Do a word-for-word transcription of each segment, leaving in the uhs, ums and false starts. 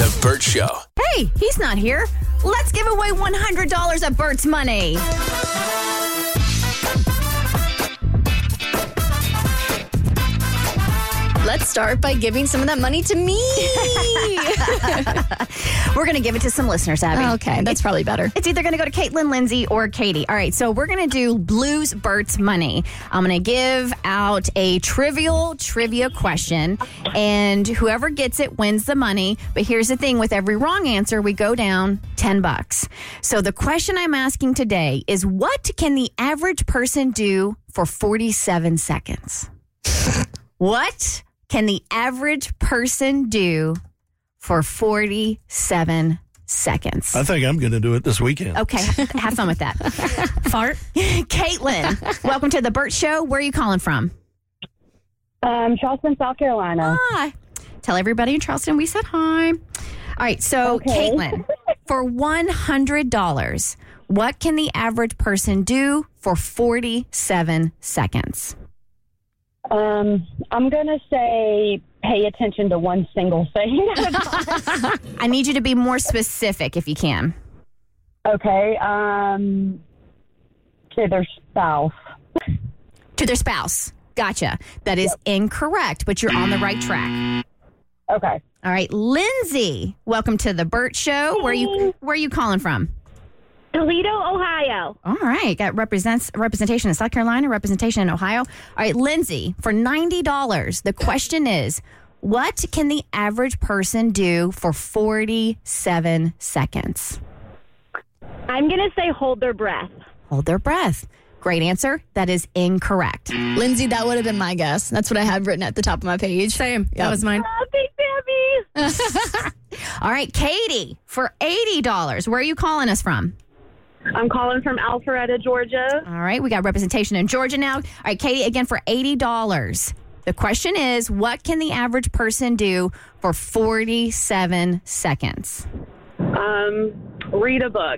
The Bert Show. Hey, he's not here. Let's give away one hundred dollars of Bert's money. Let's start by giving some of that money to me. We're going to give it to some listeners, Abby. Okay, that's probably better. It's either going to go to Caitlin, Lindsay, or Katie. All right, so we're going to do Blues Bert's money. I'm going to give out a trivial trivia question, and whoever gets it wins the money. But here's the thing, with every wrong answer, we go down ten bucks. So the question I'm asking today is, what can the average person do for forty-seven seconds? What can the average person do for forty-seven seconds? I think I'm going to do it this weekend. Okay, have fun with that. Fart. Caitlin, welcome to the Bert Show. Where are you calling from? Um, Charleston, South Carolina. Hi. Tell everybody in Charleston we said hi. All right, so Okay. Caitlin, for one hundred dollars, what can the average person do for forty-seven seconds? Um, I'm going to say pay attention to one single thing. I need you to be more specific if you can. Okay. Um, to their spouse. To their spouse. Gotcha. That is incorrect, but you're on the right track. Okay. All right, Lindsay, welcome to the Bert Show. Where are you where are you calling from? Toledo, Ohio. All right, got represents representation in South Carolina, representation in Ohio. All right, Lindsay, for ninety dollars, the question is, what can the average person do for forty-seven seconds? I'm going to say hold their breath. Hold their breath. Great answer. That is incorrect. Lindsay, that would have been my guess. That's what I had written at the top of my page. Same. That was mine. Oh, thanks, Abby. All right, Katie, for eighty dollars, where are you calling us from? I'm calling from Alpharetta, Georgia. All right, we got representation in Georgia now. All right, Katie, again for eighty dollars. The question is, what can the average person do for forty-seven seconds? Um, read a book.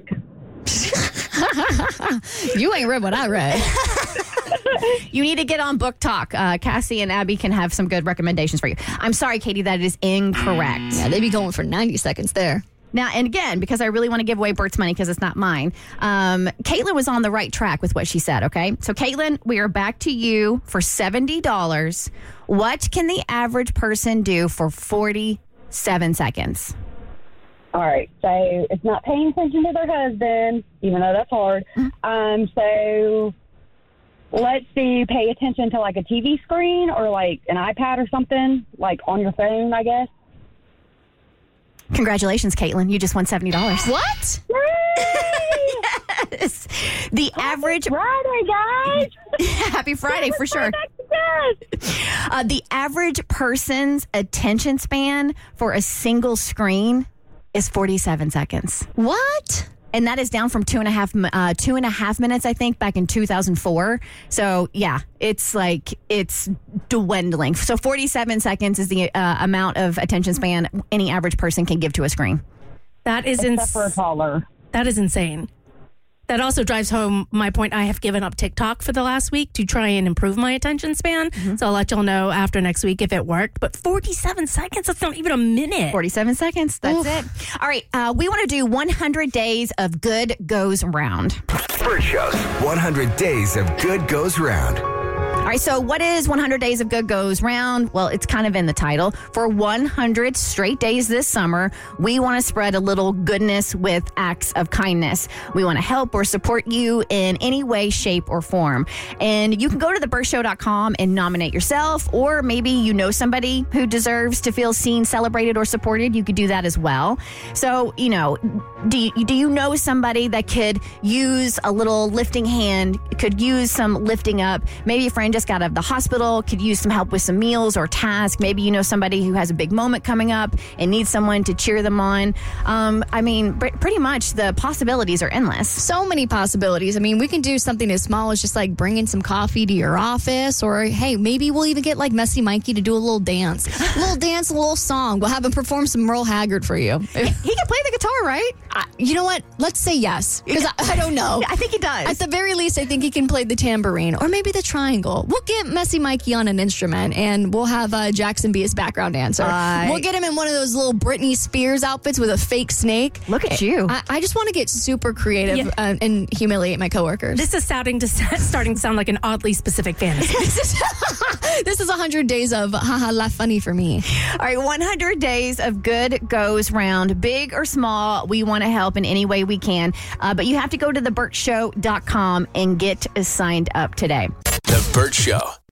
You ain't read what I read. You need to get on Book Talk. Uh, Cassie and Abby can have some good recommendations for you. I'm sorry, Katie, that is incorrect. Yeah, they be going for ninety seconds there. Now, and again, because I really want to give away Bert's money because it's not mine, um, Caitlin was on the right track with what she said, okay? So, Caitlin, we are back to you for seventy dollars. What can the average person do for forty-seven seconds? All right. So it's not paying attention to their husband, even though that's hard. Um, so let's see, pay attention to like a T V screen or like an iPad or something, like on your phone, I guess. Congratulations, Caitlin. You just won seventy dollars. What? Yes. The average... Friday, guys. Happy Friday, for sure. Uh, the average person's attention span for a single screen is forty-seven seconds. What? And that is down from two and a half, uh, two and a half minutes, I think, back in two thousand four. So, yeah, it's like, it's dwindling. So forty-seven seconds is the uh, amount of attention span any average person can give to a screen. That is Except for a ins- taller. that is insane. That also drives home my point. I have given up TikTok for the last week to try and improve my attention span. Mm-hmm. So I'll let y'all know after next week if it worked. But forty-seven seconds, that's not even a minute. forty-seven seconds, that's Oof. it. All right, uh, we want to do one hundred days of Good Goes Round. Bert Show's one hundred days of Good Goes Round. All right, so what is one hundred days of Good Goes Round? Well, it's kind of in the title. For one hundred straight days this summer, we want to spread a little goodness with acts of kindness. We want to help or support you in any way, shape, or form. And you can go to the bert show dot com and nominate yourself, or maybe you know somebody who deserves to feel seen, celebrated, or supported. You could do that as well. So, you know, do you, do you know somebody that could use a little lifting hand, could use some lifting up? Maybe a friend just got out of the hospital, could use some help with some meals or tasks. Maybe you know somebody who has a big moment coming up and needs someone to cheer them on. Um, I mean, pr- pretty much the possibilities are endless. So many possibilities. I mean, we can do something as small as just like bringing some coffee to your office, or hey, maybe we'll even get like Messy Mikey to do a little dance. A little dance, a little song. We'll have him perform some Merle Haggard for you. He can play the guitar, right? I, you know what? Let's say yes, because I, I don't know. I think he does. At the very least, I think he can play the tambourine or maybe the triangle. we'll get Messy Mikey on an instrument, and we'll have uh, Jackson be his background dancer. I- we'll get him in one of those little Britney Spears outfits with a fake snake. Look at you. I, I just want to get super creative Yeah. uh, and humiliate my coworkers. This is starting to starting to sound like an oddly specific fantasy. This is this is one hundred days of haha laugh funny for me. All right, one hundred days of good goes round. Big or small, we want to help in any way we can. Uh, but you have to go to the burt show dot com and get signed up today. The Burt Show.